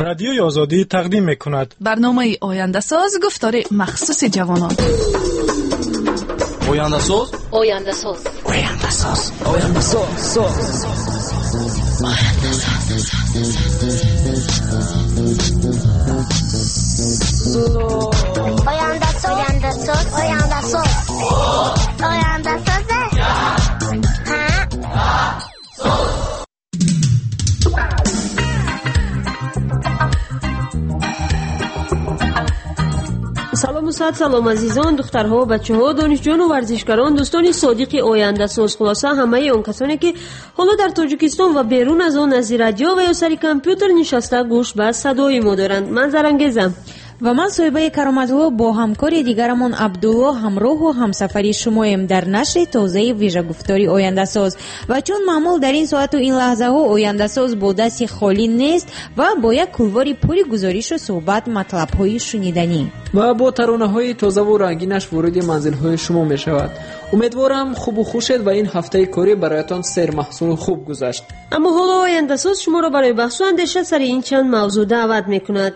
رادیوی آزادی تقدیم می‌کند برنامه آینده ساز گفتار مخصوص جوانان. آینده ساز آینده ساز آینده ساز آینده ساز آینده ساز آینده ساز آینده ساز آینده ساز سلام و صد سلام عزیزان، دخترها و بچه‌ها، دانشجویان و ورزشکاران، دوستان صادق آینده ساز، خلاصه همه اون کسانی که حالا در تاجیکستان و بیرون از آن از رادیو و یا سر کامپیوتر نشسته گوش به صدای ما دارند. من زرنگیزم و من صاحبه کرامت‌ها با همکاری دیگرمان عبدالله همراه و همسفری شمایم در نشر تازه ویژه گفتاری آینده ساز. و چون معمول در این ساعت و این لحظه ها آینده ساز با دست خالی نیست و با یک کلواری پوری گزارش و صحبت مطلب های شنیدنی و با ترانه های تازه و رنگینش وارد منزل های شما می شود. امیدوارم خوب و خوشید و این هفته کاری برایتان سیر محصول خوب گذشت. اما حالا آینده ساز شما را برای بحث و اندیشه سر این چند موضوع دعوت میکند.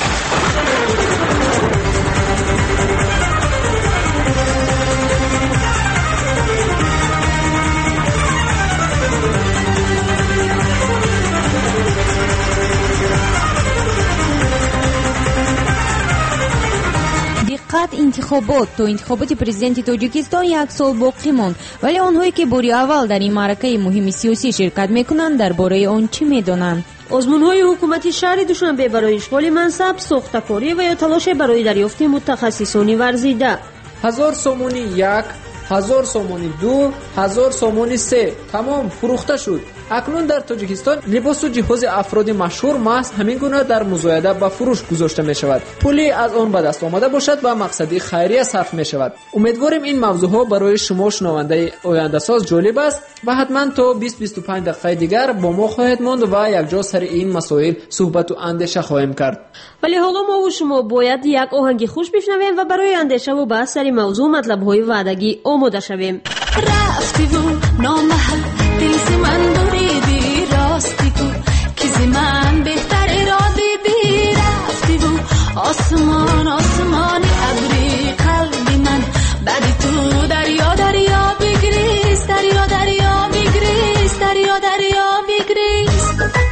انتخابات پرزیدنت تاجیکستان یک سال باقی ماند، ولی آنهایی که باری اول در این معرکه مهم سیاسی شرکت میکنند درباره آن چی میدانند؟ آزمون‌های حکومتی شهر دوشنبه برای اشغال منصب، ساخته‌کاری و یا تلاش برای دریافت متخصصان ورزیده. 1000 سومونی 1، 1000 سومونی 2، 1000 سومونی 3 تمام فروخته شد. اکنون در تاجیکستان لباس و جهاز افراد مشهور محض همین گونه در مزایده به فروش گذاشته می شود. پولی از آن به دست آمده باشد و مقصدی خیریه صرف می شود. امیدواریم این موضوع ها برای شما شنونده آینده ساز جالب است و حتما تا 20-25 دقیقه دیگر با ما خواهید ماند و یک جا سر این مسائل صحبت و اندیشه خواهیم کرد. ولی حالا ما و شما باید یک آهنگ خوش بشنویم و برای اندیشه و بحث سر موضوع مطلب های وعدگی آماده شویم. رفتی و نامحل دل من بریدی، راستی کو که من بهتر ارادیدی. رفتی و آسمان آسمان ابری قلبی من بعد تو دریا دریا بگریز، دریا دریا بگریز، دریا دریا بگریز.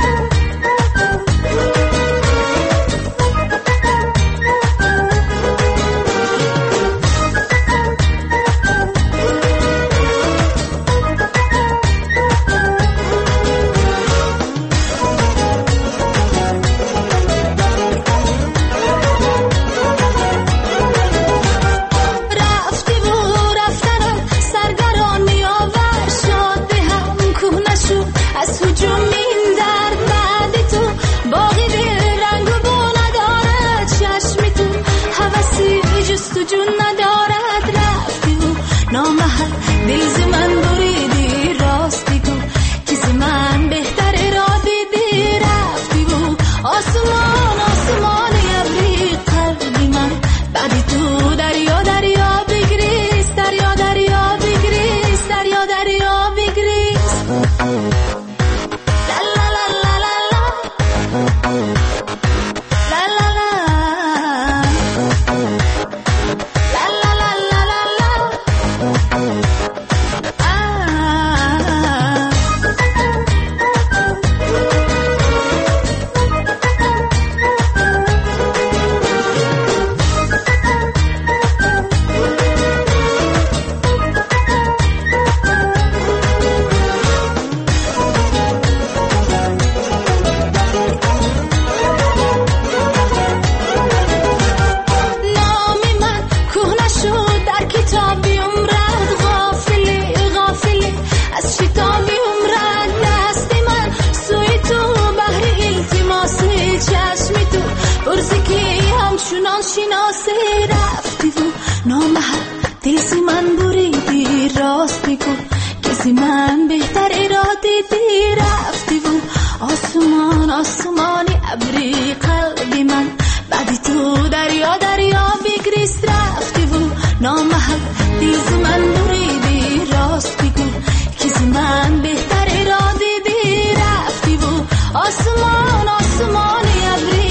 آسمانی ابری قلبی من بعدی تو دریا دریا بگریز. رفتی و نامحل دیز من بریدی، راست بگو کسی من بهتر را دیدی. رفتی و آسمان آسمانی ابری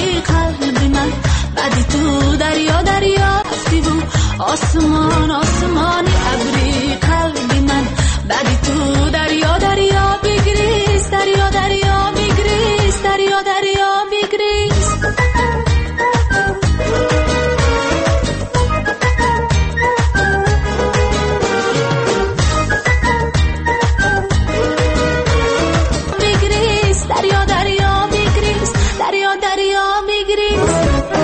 دریا دریا میگریز دریا دریا میگریز دریا دریا میگریز.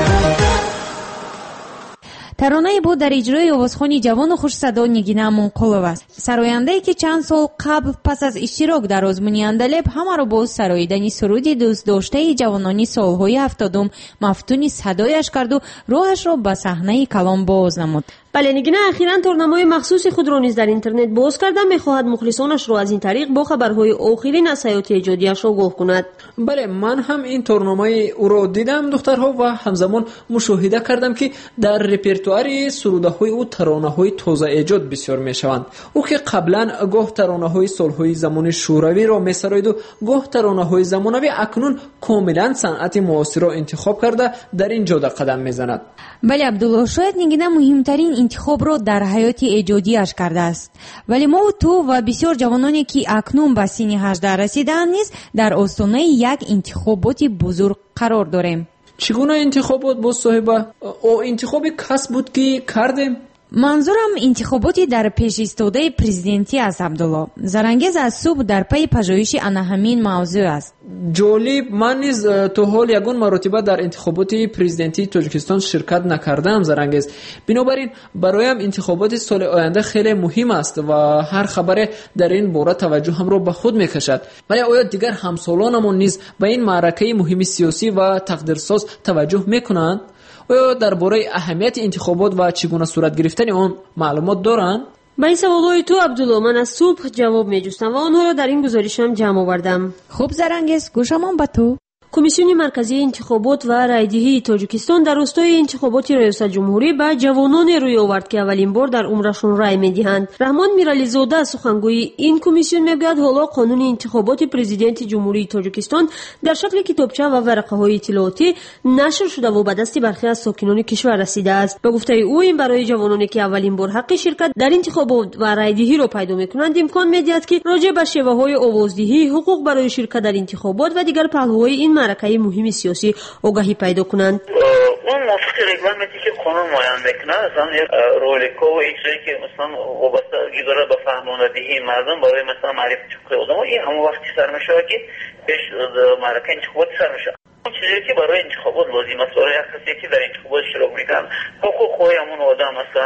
таронаи бо дар иҷрои овозхони ҷавону хушсадо Нигина Монқулов аст. Сарояндае ки чанд сол қабл пас аз иштирок дар озмуни Андалеб ҳамаро бо сароидани суруди дӯстдоштаи ҷавонони солҳои 70 мафтуни садояш карду роҳашро ба саҳнаи калом боз намуд. бале, Нигина ахиран торнамои махсуси худро низ дар интернет боз карда мехоҳад мухлисонашро аз ин тариқ бо хабарҳои охирин аз ҳаёти эҷодиаш огоҳ кунад. бале, ман ҳам ин торномаи ӯро дидам духтарҳо ва ҳамзамон мушоҳида кардам ки дар репертуари сурудаҳои ӯ таронаҳои тоза эҷод бисёр мешаванд. ӯ ки қаблан гоҳ таронаҳои солҳои замони шӯравиро месароиду гоҳ таронаҳои замонавӣ, акнун комилан санъати муосирро интихоб карда дар ин ҷода қадам мезанад. бале Абдулло, шояд Нигина муҳимтарин интихобро дар ҳаёти эҷодиаш кардааст. вале мо ту ва бисёр ҷавононе ки акнун ба синни 18 расидаанд низ дар остонаи як интихоботи бузург қарор дорем. чӣ гуна интихобот боз соҳиба? интихоби кас буд ки кардем? манзурам интихоботи дар пешистодаи президентӣ аст. Абдулло, зарангез аз субҳ дар пайи пажоиши ана ҳамин мавзӯъ аст. ҷолиб, ман низ то ҳол ягон маротиба дар интихоботи президентии Тоҷикистон ширкат накардам. Зарангез, бинобар ин бароям интихоботи соли оянда хеле муҳим аст ва ҳар хабаре дар ин бора таваҷҷӯҳамро ба худ мекашад. вале оё дигар ҳамсолонамон низ ба ин маъракаи муҳими сиёсӣ ва тақдирсоз таваҷҷӯҳ мекунанд? оё дар бораи аҳамияти интихобот ва чӣ гуна сурат гирифтани он маълумот доранд? ба ин саволҳои ту, Абдулло, ман аз субҳ ҷавоб меҷустам ва онҳоро дар ин гузоришам ҷамъ овардам. хуб Зарангез, гӯшамон ба ту. комиссиони марказии интихобот ва райдиҳии Тоҷикистон дар ростои интихоботи риёсатҷумҳурӣ ба ҷавононе рӯй овард ки аввалин бор дар умрашон рай медиҳанд. Раҳмон Мирализода, сухангӯи ин комиссион, мегӯяд ҳоло қонуни интихоботи президенти ҷумҳурии Тоҷикистон дар шакли китобча ва варақаҳои иттилоотӣ нашр шуда ва ба дасти бархе аз сокинони кишвар расидааст. ба гуфтаи ӯ, ин барои ҷавононе ки аввалин бор ҳаққи ширкат дар интихобот ва райдиҳиро пайдо мекунанд имкон медиҳад ки роҷеъ ба шеваҳои овоздиҳӣ, ҳуқуқ барои ширкат дар интихобот ва дигар паҳлӯҳои ин маъракаи муҳими сиёсӣ огаҳӣ пайдо кунанд. اون موافق رگلمنتی که قانون معین میکنه مثلا یک رولیکو و اجرایی که مثلا وابسته داره به فهماندهی مردم برای مثلا معرفت حقوق آدم این همون وقتی سر میشه که پیش معرکه انتخابات سر میشه. اون چیزی که برای انتخابات لازم است برای هر کسی که در انتخابات اشتراک میکنه حقوق همون آدم مثلا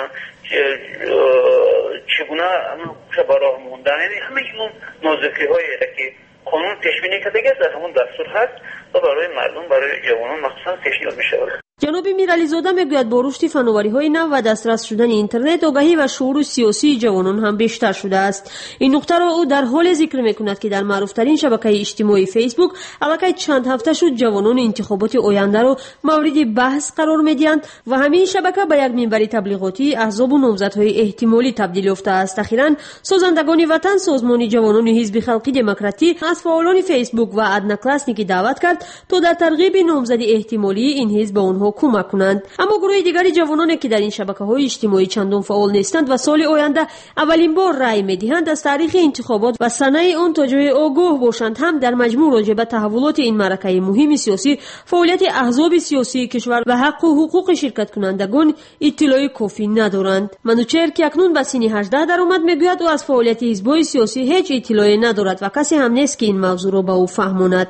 چگونه برای موندن، یعنی همه این نازکی هایی که قانون تشویق کرده است همون دستور هست و برای مردم، برای جوانان مخصوصا پیشنهاد می‌شود. ҷаноби Мирализода мегӯяд бо рушди фановариҳои нав ва дастрас шудани интернет огаҳӣ ва шууру сиёсии ҷавонон ҳам бештар шудааст. ин нуқтаро ӯ дар ҳоле зикр мекунад ки дар маъруфтарин шабакаи иҷтимоӣ фейсбук аллакай чанд ҳафта шуд ҷавонони интихоботи ояндаро мавриди баҳс қарор медиҳанд ва ҳамин шабака ба як минбари таблиғотии аҳзобу номзадҳои эҳтимолӣ табдил ёфтааст. ахиран созандагони ватан созмони ҷавонони ҳизби халқи демократӣ аз фаъолони фейсбук ва одноклассники даъват кард то дар тарғиби номзади эҳтимолии ин ҳизб ба онҳо кӯмак кунанд. аммо гурӯҳи дигари ҷавононе ки дар ин шабакаҳои иҷтимоӣ чандон фаъол нестанд ва соли оянда аввалин бор рай медиҳанд аз таърихи интихобот ва санаи он то ҷое огоҳ бошанд, ҳам дар маҷмӯъ роҷеъ ба таҳаввулоти ин маъракаи муҳими сиёсӣ, фаъолияти аҳзоби сиёсии кишвар ва ҳаққу ҳуқуқи ширкаткунандагон иттилои кофӣ надоранд. Манучер, ки акнун ба синни 18 даромад, мегӯяд ӯ аз фаъолияти ҳизбҳои сиёсӣ ҳеҷ иттилое надорад ва касе ҳам нест ки ин мавзӯъро ба ӯ фаҳмонад.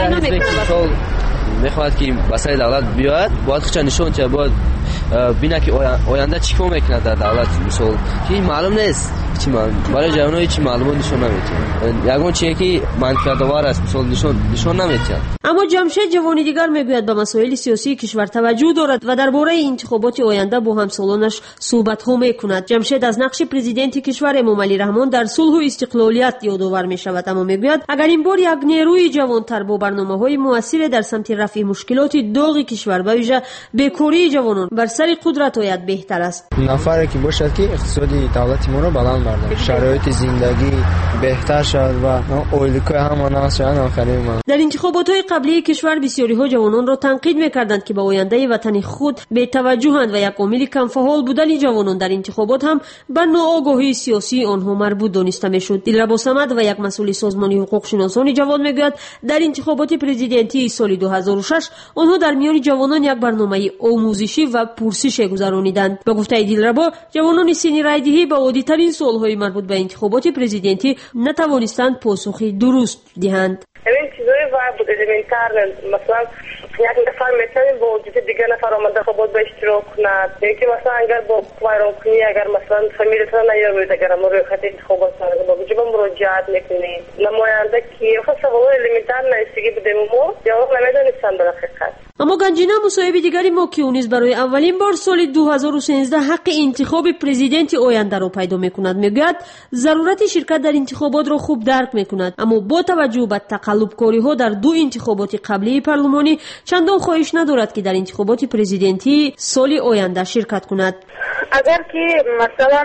میخواد که وسایل دولت بیاد باید خودش نشون چه باید ببینه که آینده چیکار میکنه در دولت مثلا که معلوم نیست چی برای جوانای چی معلومات نشون نمیده یگان چیزی که منفعت آور است مثلا نشون نمیده. اما جمشید جوانی دیگر میگوید به مسائل سیاسی کشور توجه دارد و درباره انتخابات آینده با همسالانش صحبت ها میکند. جمشید از نقش پرزیدنت کشور امامعلی رحمان در صلح و استقلالیت یادآور میشود، اما میگوید اگر این بار یک نیروی جوانتر با برنامه‌های موثر در سمت رفع مشکلات داغ کشور و ویژه بیکاری جوانان بر سر قدرت آید بهتر است. نفری که باشد که اقتصادی دولت ما رو بلند برداره، شرایط زندگی بهتر شد و اولیکای همان شد آخرین ما. در انتخابات‌های قبلی کشور بسیاری‌ها جوانان را تنقید می‌کردند که به آینده وطن خود بی‌توجهند و یک عامل کم فعال بودن جوانان در انتخابات هم به ناآگاهی سیاسی آنها مربوط دانسته می‌شد. دلربا صمد و یک مسئول سازمان حقوق شناسان جوان میگوید در انتخابات پرزیدنتی سال 2006 آنها در میان جوانان یک برنامه آموزشی و پرسش گذرانیدند. به گفته دلربا جوانان سنی رایدهی به عادی‌ترین سوال‌های مربوط به انتخابات پرزیدنتی نتوانستند پاسخی درست دهند. این چیزایی بود elementar مثلا یک نفر میتونه با وجود دیگه نفر آمده خود به اشتراک کند، یکی مثلا اگر با ویران کنی اگر مثلا فامیلتون نیاورید اگر ما روی خط انتخابات سازنده با وجود مراجعت میکنید نماینده کی خود سوال elementar نیستگی بدیم ما جواب نمیدونستن در حقیقت. اما گنجینه مصاحبه دیگری ما که اونیز برای اولین بار سال 2013 حق انتخاب پرزیدنت آینده را پیدا میکند میگوید ضرورت شرکت در انتخابات را خوب درک میکند، اما با توجه به تقلبکاری ها در دو انتخابات قبلی پارلمانی چندان خواهش ندارد که در انتخابات پرزیدنتی سال آینده شرکت کند. اگر که مثلا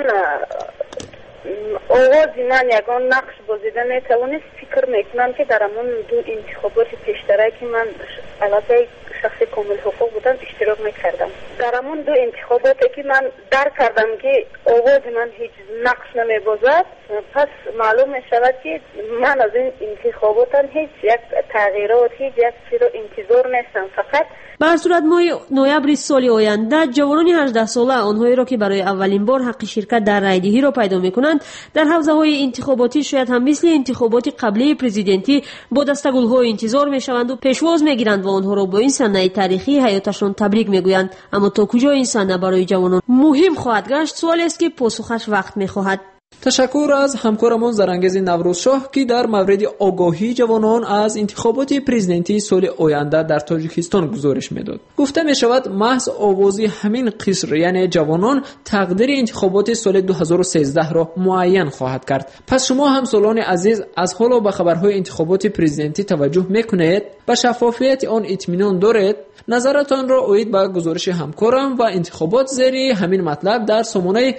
آواز من یگان نقش بازیده میتوانست فکر میکنم که در همون دو انتخابات پیشترکی من علاوه شخص کامل حقوق بودم اشتراک میکردم. در همون دو انتخاباتی که من درک کردم که آواز من هیچ نقش نمیبازد، پس معلوم میشود که من از این انتخابات هیچ یک تغییرات هیچ یک چیز رو انتظار نیستم. فقط به هر صورت ماه نوامبر سال آینده جوانان 18 ساله آنهایی را که برای اولین بار حق شرکت در رایدهی را پیدا میکنند در حوزه‌های انتخاباتی شاید هم مثل انتخابات قبلی پرزیدنتی با دستگل‌ها انتظار میشوند و پیشواز میگیرند و آنها را با این صحنه تاریخی حیاتشان تبریک میگویند. اما تا کجا این صحنه برای جوانان مهم خواهد گشت سوالی است که پاسخش وقت میخواهد. تشکر از همکارمون زرانگیز نوروزشاه که در مورد آگاهی جوانان از انتخابات پرزیدنتی سال آینده در تاجیکستان گزارش میداد. گفته می شود محض آوازی همین قشر یعنی جوانان تقدیر انتخابات سال 2013 را معین خواهد کرد. پس شما همسالان عزیز از حالا به خبرهای انتخابات پرزیدنتی توجه میکنید؟ به شفافیت آن اطمینان دارید؟ نظرتان را اوید به گزارش همکارم و انتخابات زیر همین مطلب در سامانه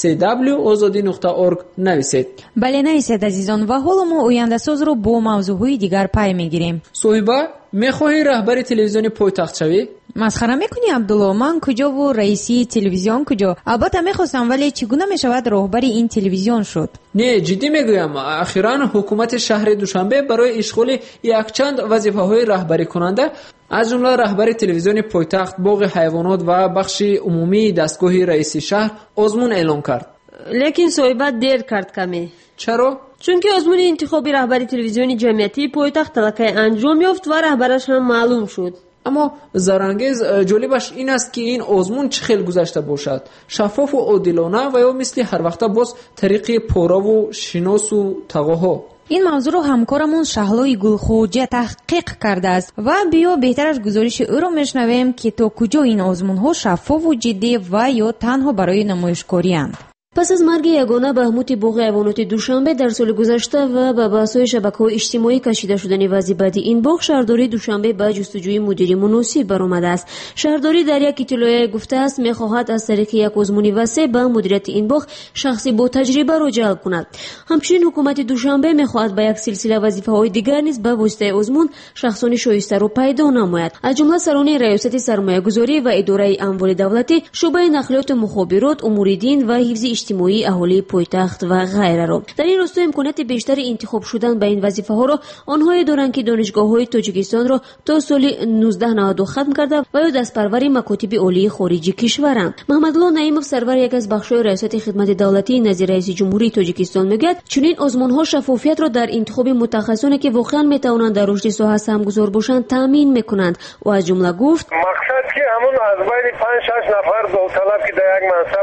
cw.azadi.org نویسید. بله نویسید عزیزان و حالا ما آینده ساز رو با موضوعهای دیگر پی میگیریم. صاحبه میخواهی رهبر تلویزیون پایتخت شوی؟ مسخره میکنی عبدالله؟ من کجا و رئیسی تلویزیون کجا؟ البته میخواستم ولی چگونه میشود راهبر این تلویزیون شد؟ نه جدی میگویم اخیراً حکومت شهر دوشنبه برای اشغال یک چند وظیفه‌های رهبری کننده از جمله رهبر تلویزیون پایتخت، باغ حیوانات و بخش عمومی دستگاه رئیس شهر آزمون اعلام کرد. لیکن صاحبه دیر کرد کمی. چرا؟ چون که آزمون انتخابی رهبری تلویزیون جمعیتی پایتخت تلقی انجام یافت و رهبرش هم معلوم شد. اما زرانگیز جالبش این است که این آزمون چه خیلی گذشته باشد، شفاف و عادلانه و یا مثل هر وقت باز طریق پورا و شناس و تقاها. این موضوع رو همکارمون شهلای گلخوجه تحقیق کرده است و بیا بهتر از گزارش او رو میشنویم که تا کجا این آزمون ها شفاف و جدی و یا تنها برای نمایشگاری اند. پس از مرگ یگانه بهموت باغ حیوانات دوشنبه در سال گذشته و به بحث‌های شبکه‌های اجتماعی کشیده شدن وضع بعد این باغ، شهرداری دوشنبه به جستجوی مدیر مناسب برآمده است. شهرداری در یک اطلاعیه گفته است می‌خواهد از طریق یک آزمون وسیع به مدیریت این باغ شخصی با تجربه را جلب کند. همچنین حکومت دوشنبه می‌خواهد به یک سلسله وظیفه‌های دیگر نیز به واسطه آزمون شخصان شایسته را پیدا نماید. از جمله سران ریاست سرمایه‌گذاری و اداره اموال دولتی، شعبه نقلیات و مخابرات، امور دین و حفظ اجتماعی اهالی پایتخت و غیره را. در این راستا امکانات بیشتر انتخاب شدن به این وظیفه ها را آنهایی دارند که دانشگاه‌های تاجیکستان را تا سال 1992 ختم کرده و یا دستپرور مکاتب عالی خارجی کشورند. محمدالله نعیمов سرور یک از بخش‌های ریاست خدمت دولتی نظیر رئیس جمهوری تاجیکستان میگوید چنین آزمون‌ها شفافیت را در انتخاب متخصصانی که واقعا میتوانند در رشد ساحه سهمگذار باشند تضمین میکنند و از جمله گفت مقصد که همون از بین 5-6 نفر داوطلب که در یک منصب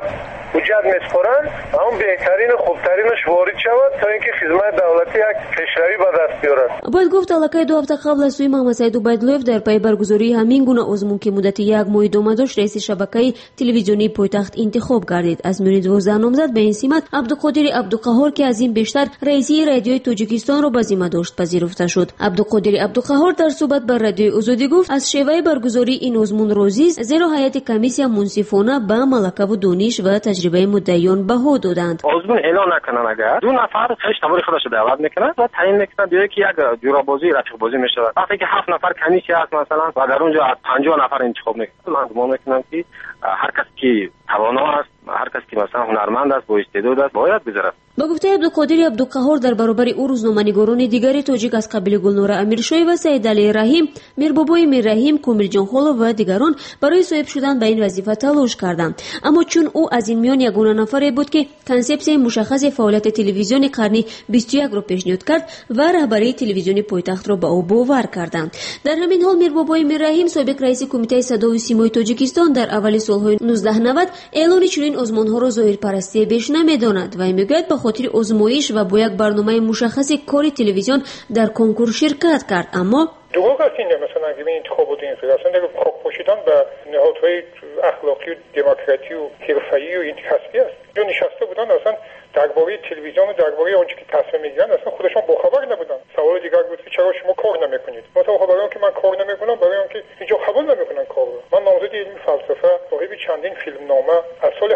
حجت میسپارن اون بهترین خوبترینش وارد شود تا اینکه خدمت دولتی یک پیشروی به دست بیارد. باید گفت علاقه 2 هفته قبل از سوی محمد سعید عبیدالله در پی برگزاری همین گونه آزمون که مدت 1 ماه ادامه داشت، رئیس شبکه تلویزیونی پایتخت انتخاب گردید. از میان 12 نامزد به این سمت عبدالقادر عبدالقهار که از این بیشتر رئیسی رادیوی تاجیکستان را به ذمه داشت پذیرفته شد. عبدالقادر عبدالقهار در صحبت با رادیوی آزادی گفت از شیوه برگزاری این آزمون راضی است، زیرا هیئت کمیسیا منصفانه به ملکه و دانش و تجربه مدعیان بها دادند. آزمون اعلان نکنن، اگر 2 نفر تمام خودش دعوت میکنن و تعیین میکنن دیگه که یک جورابازی رفیق بازی میشه. وقتی که 7 نفر کمیسیا هست مثلا و در اونجا 50 نفر انتخاب میکنن، من گمان میکنم که هر کس که توانا است، هر کس که مثلا هنرمند است، با استعداد است، باید بذارد. با گفته عبدالقادر عبدالقهار درباره او روزنامه‌نگاران دیگری تاجیک از قبیل گلنور امیرشاهی و سید علی رحیم، میربابای میررحیم، کومل جانخولا و دیگران برای صاحب شدن به این وظیفه تلاش کردند، اما چون او از این میان یگانه نفری بود که کنسپت مشخص فعالیت تلویزیون قرن 21 را پیشنهاد کرد و رهبری تلویزیون پایتخت را به او باور کردند. در همین حال میربابای میررحیم سابق رئیس کمیته صدا و سیمای تاجیکستان در اول سالهای 1990 اعلان چنین آزمون‌ها را ظاهرپرستی بیش نمی‌داند و میگوید به خاطر آزمایش و با یک برنامه مشخص کاری تلویزیون در کنکور شرکت کرد. اما دروغ است اینه، مثلا اگه این انتخابات این اصلا دیگه پاک پوشیدن به نهادهای اخلاقی و دموکراتی و حرفه‌ای و این کسبی است. جو نشسته بودن اصلا درباره تلویزیون و درباره آنچه که تصمیم میگیرن اصلا خودشون باخبر نبودن. سوال دیگر بود که چرا شما کار نمیکنید؟ مثلا برای اینکه من کار نمیکنم، برای اینکه اینجا قبول نمیکنن کار رو. من نامزد علم فلسفه، صاحب چندین فیلمنامه، از سال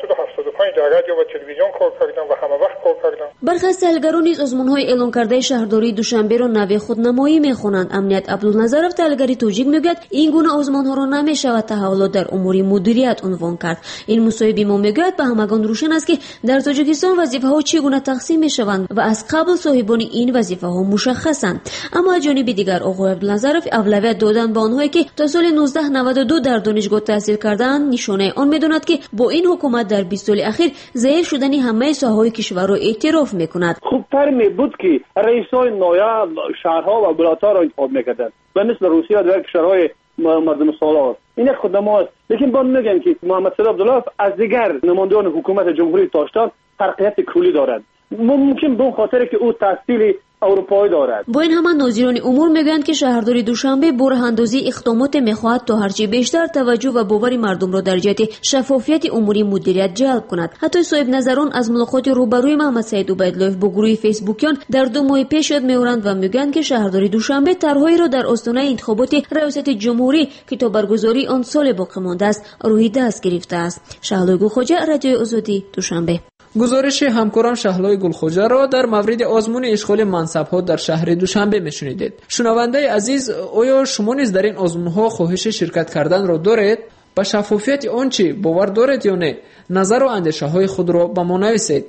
1975 در رادیو و تلویزیون کار کردم و همه وقت کار کردم. برخی از تحلیلگران نیز آزمون‌های اعلان کرده شهرداری دوشنبه را نوی خودنمایی می‌خوانند. امنیت عبدالنظرов تحلیلگری توجیه میگوید این گونه آزمون‌ها را نمی‌شود تحولات در امور مدیریت عنوان کرد. این مصاحبه ما میگوید به همگان روشن است که در تاجیکستان وظیفه‌ها چگونه تقسیم می‌شوند و از قبل صاحبان این وظیفه‌ها مشخصند. اما از جانب دیگر آقای عبدالنظرов اولویت دادن به آنهایی که تا سال 1992 در دانشگاه تحصیل کردند نشانه آن می‌داند که با این حکومت در 20 سال اخیر ضعیف شدن همه ساحه‌های کشور را اعتراف می‌کند. خوبتر می‌بود که رئیس‌های نایب شهرها و ولایت‌ها را انتخاب می‌کردند و مثل روسیه و دیگر کشورهای مردم سالار. این یک خدمات است. لیکن با میگم که محمد سعید عبدالله از دیگر نمایندگان حکومت جمهوری تاجیکستان فرقیت کلی دارد. ممکن به خاطر که او تحصیل اروپایی دارد. با این همان ناظران امور میگویند که شهرداری دوشنبه با راه‌اندازی اقدامات میخواهد تا هرچه بیشتر توجه و باور مردم را در جهت شفافیت اموری مدیریت جلب کند. حتی صاحب نظران از ملاقات روبروی محمد سعید عبیدالله با گروه فیسبوکیان در 2 ماه پیش یاد می‌آورند و میگویند که شهرداری دوشنبه طرحهایی را در آستانه انتخابات ریاست جمهوری که تا برگزاری آن سال باقی مانده است روی دست گرفته است. شهلای گلخوجه، رادیو آزادی، دوشنبه. گزارش همکاران شهلای گلخوجه را در مورد آزمون اشغال منصب‌ها در شهر دوشنبه میشنیدید. شنونده عزیز، آیا شما نیز در این آزمون‌ها خواهش شرکت کردن را دارید؟ با شفافیت آنچه باور دارید یا نه؟ نظر و اندیشه‌های خود را به ما نویسید.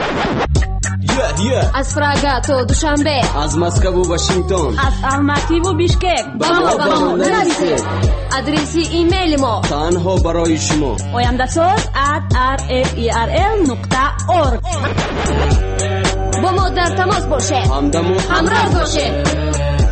از فراگا تو دوشنبه، از مسکو و واشنگتن، از الماتی و بیشکک با ما نویسید. آدرس ایمیل ما تنها برای شما oyandasoz@rferl.org. با ما در تماس باشید، همراه باشید.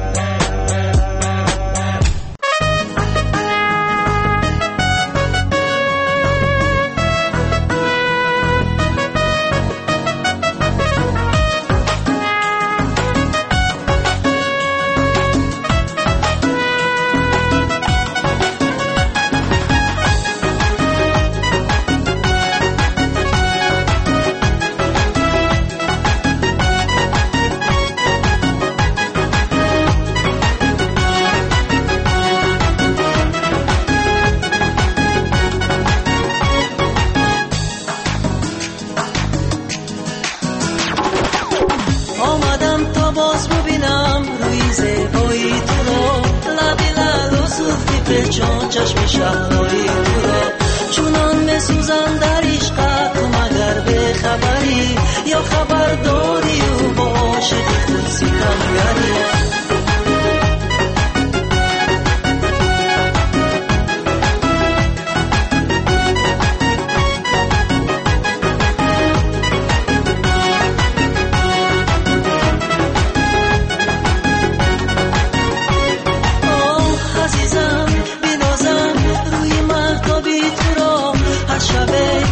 چشم شهرهای تو را چونان میسوزن در عشقت، تو مگر به خبری یا خبرداری و با عاشق خود ستمگری. شبه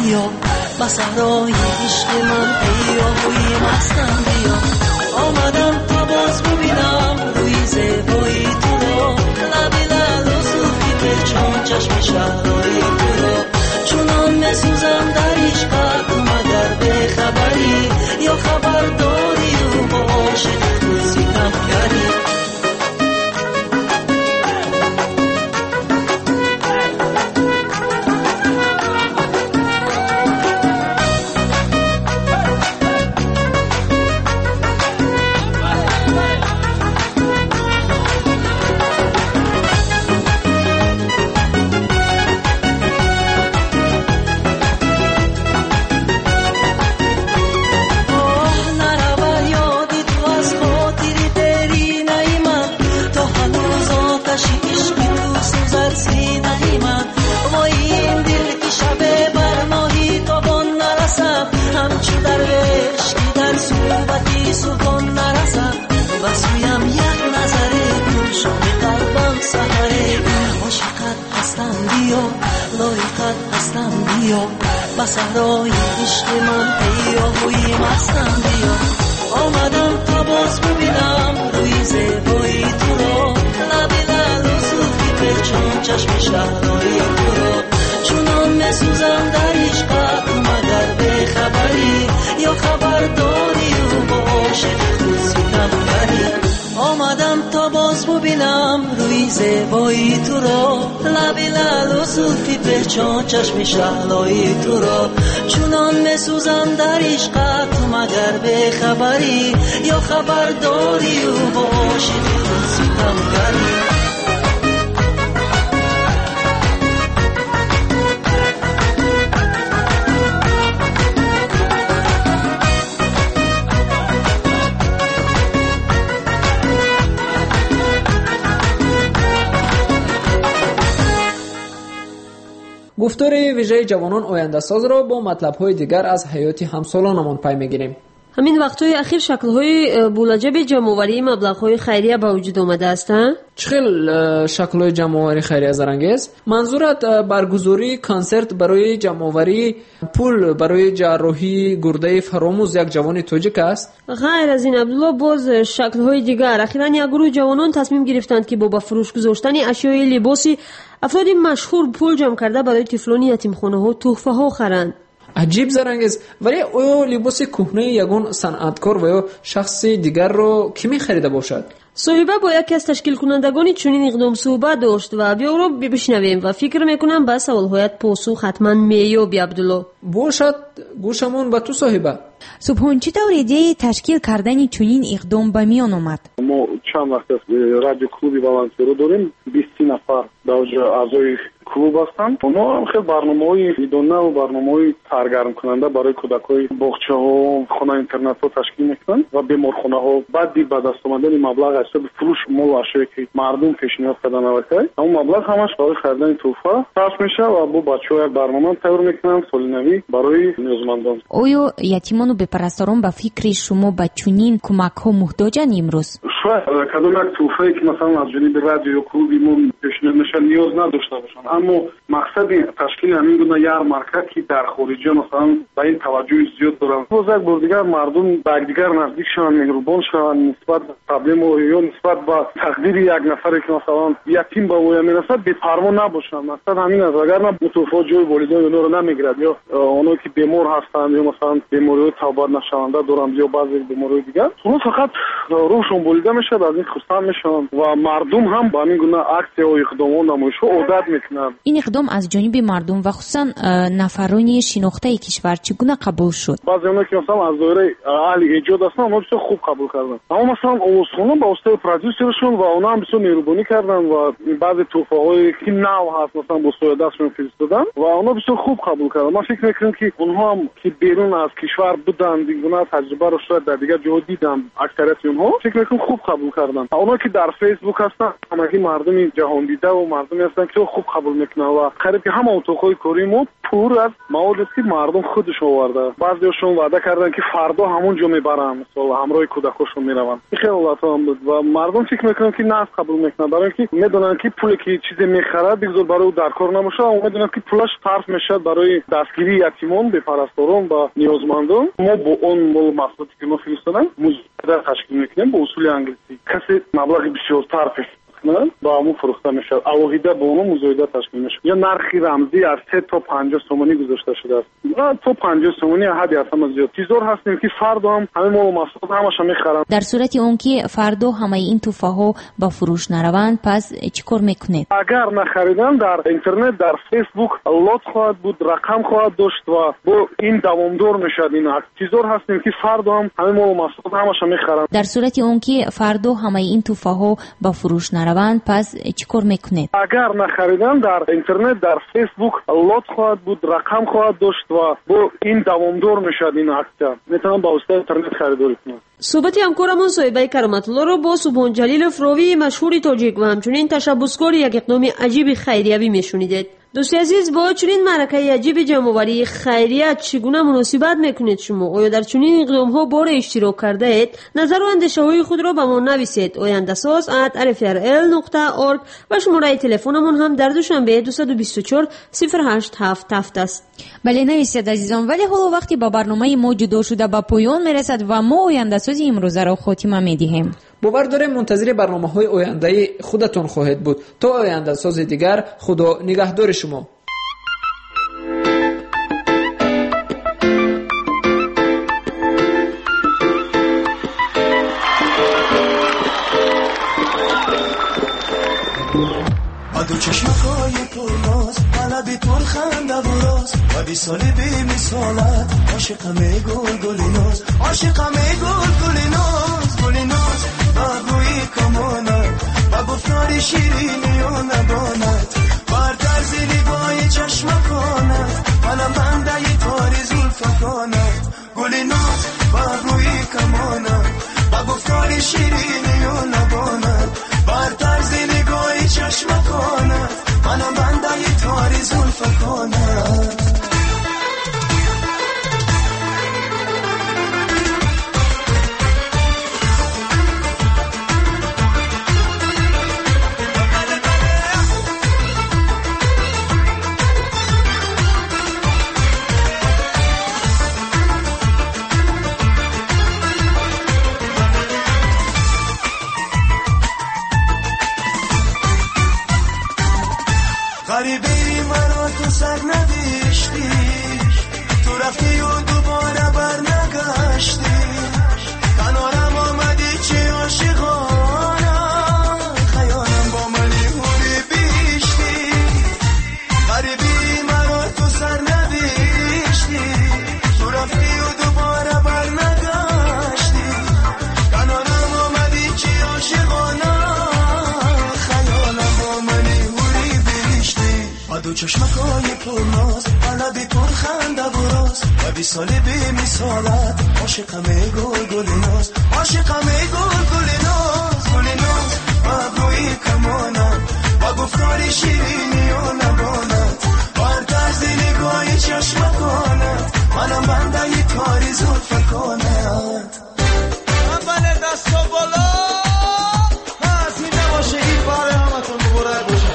بیا به صحرای عشق من پیاهوی مستم بیا آمدم تا باز ببینم روی زیبایی تو را لب لعل و صوفی پیچان چشم شهرهای تو را چونان میسوزم در عشقت مگر به خبری یا خبر داری و با عاشق خود ستم کردی به صحرای عشق من پیاهوی مستم بیا آمدم تا باز ببینم روی زیبایی تو را لب لعل و صوفی پیچان چشم شهرهای تو را چونان میسوزم در عشقت مگر به خبری یا خبر داری و با عاشق خود ستم کردی آمدم تا باز ببینم روی زیبایی تو را لب لعل و صوفی پیچان چشم شهلایی تو را چونان میسوزم در عشقت مگر به خبری یا خبر داری و با عاشق خود ستم کردی گفتار ویژه جوانان آینده ساز را با مطلب‌های دیگر از حیات همسالانمان پی می‌گیریم. همین وقت‌های اخیر شکل‌های بولجب جمع‌آوری مبلغ‌های خیریه به وجود آمده است. چه خیل شکل‌های جمع‌آوری خیریه زرنگیز؟ منظورت برگزاری کنسرت برای جمع‌آوری پول برای جراحی گرده فراموز یک جوان تاجیک است؟ غیر از این عبدالله باز شکل‌های دیگر. اخیراً یک گروه جوانان تصمیم گرفتند که با فروش گذاشتن اشیای لباسی افراد مشهور پول جمع کرده برای طفلان یتیمخانه‌ها تحفه‌ها خرند. عجیب زرنگیز. ولی آیا لباس کهنه یگان صنعتکار و یا شخص دیگر را کی می‌خریده باشد؟ صاحبه با یکی از تشکیل کنندگان چنین اقدام صحبت داشت و بیا او را بشنویم و فکر میکنم به سوالهایت پاسخ حتما مییابی عبدالله. باشد گوشمون به تو صاحبه. سبحان چی طور ایده تشکیل کردن چنین اقدام به میان آمد؟ ما چند وقت است رادیو کلوبی والانتیرو داریم 20 نفر اعضای клуб هستند. اونا خیلی برنامه‌های ایدانه و برنامه‌های سرگرم کننده برای کودکای باغچه‌ها، خانه اینترنت‌ها تشکیل می‌کنند و بیمارخانه‌ها. بعدی به دست آمدن مبلغ از فروش مال و اشیایی که مردم پیشنهاد کردن البته اون مبلغ همش برای خریدن تحفه صرف میشه و با بچه‌ها برنامه تیار می‌کنن سالانه‌ای برای نیازمندان. آیا یتیمان و بپرستاران به فکر شما به چنین کمک‌ها محتاجن امروز؟ شاید کدام یک توفیقی که مثلا از جانب رادیو کلوبی ما پیشنهاد میشه نیاز نداشته باشن، اما مقصد تشکیل همین گونه یارمارکت که در خارج مثلا به این توجه زیاد دارن باز یک بار دیگر مردم به دیگر نزدیک شوند، مهربان شوند نسبت به پرابلم یا نسبت به تقدیر یک نفری که مثلا یتیم به اوی میرسد بی‌پروا نباشند. مقصد همین است. اگر نه متوفا جای والدین اونا رو نمیگیرد یا اونایی که بیمار هستند یا مثلا بیماری توبه نشونده دارند یا بعضی بیماری دیگر اون فقط روشون بریده میشه، از این خستان میشن و مردم هم با این گونه اکسیه و اقدامات نمایش‌ها عادت میکنن. این اقدام از جانب مردم و خصوصا نفرانی شناخته کشور چگونه قبول شد؟ بعضی اونها که مثلا از دایره اهل ایجاد هستن اونا بسیار خوب قبول کردن، اما مثلا اوسخونه با واسطه پرودوسرشون و اونا هم بسیار مهربانی کردن و بعضی توفه‌هایی که نو هست مثلا با سوی دستشون فرستادن و اونا بسیار خوب قبول کردن. ما فکر میکنیم که اونها هم که بیرون از کشور بودن دیگه تجربه رو شاید در دیگه جا دیدن، اکثریت اونها فکر میکنم خوب خوب قبول کردن. اونا که در فیسبوک هستن همگی مردم جهان دیده و مردمی هستن که خوب قبول میکنن و قریب که همه اتاقای کاری ما پر از مواد است که مردم خودش آورده. بعضیشون وعده کردن که فردا همونجا میبرن، مثلا همراه کودکاشون میروند. این خیلی لطفا بود و مردم فکر میکنن که نه قبول میکنن، برای اینکه میدونن که پولی که چیزی میخرد بگذار برای در کار نمیشه و میدونن که پولش صرف میشه برای دستگیری یتیمان، بپرستاران و نیازمندان. ما با اون مقصدی که ما فرستادیم مزایده تشکیل میکنیم با اصول انگلیسی. کسی مبلغ بسیارتر با همون فروخته میشه، عواهده با اون مزایده تشکیل میشه. یا نرخی رمزی از 3 تا 50 تومانی گذاشته شده است. تا 50 تومانی حدی هستم زیاد. تیزور هستیم که فردا هم همه مال و محصولات همش میخرن. در صورتی اون که فردا همه این توفه با فروش نروند پس چیکار میکنید؟ اگر نخریدن در اینترنت در فیسبوک لات خواهد بود، رقم خواهد داشت و با این دوامدار میشد. این تیزور هستیم که فردا هم همه مال و محصولات همش میخرن. در صورتی اون که فردا همه این توفه با فروش نروند پس چیکار میکنید؟ اگر نخریدن در اینترنت در فیسبوک لات خواهد بود، رقم خواهد داشت و با این دوامدار میشد. این اکسیا میتونن با واسطه اینترنت خریداری کنن. صحبت همکارمون صاحبه کرامت الله رو با سبحان جلیل فراوی مشهور تاجیک و همچنین تشبثکار یک اقدام عجیب خیریوی میشنیدید. دوستی عزیز، با چنین معرکه عجیب جمع‌آوری خیریت چگونه مناسبت میکنید شما؟ آیا در چنین اقدام‌ها بار اشتراک کرده اید؟ نظر و اندیشه‌های خود را به ما نویسید. oyandasaz@rfrl.org و شماره تلفنمون هم در دوشنبه 224 0877 است. بله نویسید عزیزان، ولی حالا وقتی با برنامه ما جدا شده به پایان میرسد و ما آینده‌ساز امروز را خاتمه میدهیم. باور داریم منتظر برنامه‌های آینده خودتون خواهید بود. تا آینده ساز دیگر، خدا نگهدار شما. دو چشمکای پرناز قلبی پرخنده و راز و بی سالی بی مثالت عاشقم گل گل ناز، عاشقم گل ناز، گل ناز و روی کمانت و گفتار شیرینی و نبانت بر طرز نگاه چشمکانت منم بنده تاری زلفکانت، گل ناز و روی کمانت و گفتار شیرینی و نبانت بر طرز نگاه چشمکانت منم بنده تاری زلفکانت. غریبی مرا تو سر ندیشتی، تو رفتی و دوباره بر نگشتی، کنارم آمدی چه عاشقانه خیالم با منی هوری بیشتی. غریبی مرا تو سر ندیشتی، تو رفتی و دوباره بر نگشتی، کنارم آمدی چه عاشقانه خیالم با منی هوری بیشتی. با دو چشمکای پرناز قلبی پرخنده و راز و بی سالی بی مثالت عاشقم گل گل ناز، عاشقم گل گل ناز، گل ناز و روی کمانت و گفتار شیرینی و نبانت بر طرز نگاه چشمکانت منم بنده تاری زلفکانت. اول دستا بالا پس می نباشه این باره همتون مبارک باشه.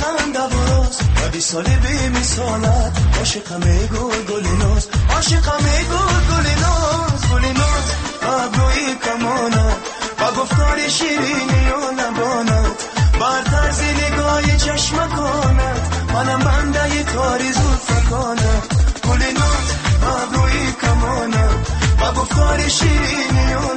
خنده و راست و بی سال بی مثالت عاشقم ای گل ناز عاشقم ای گل ناز ابروی کمانت و گفتار شیرینی و لبانت بر طرز نگاه چشمکانت منم بنده تاری زلفکانت گل ناز ابروی کمانت و گفتار شیرینی و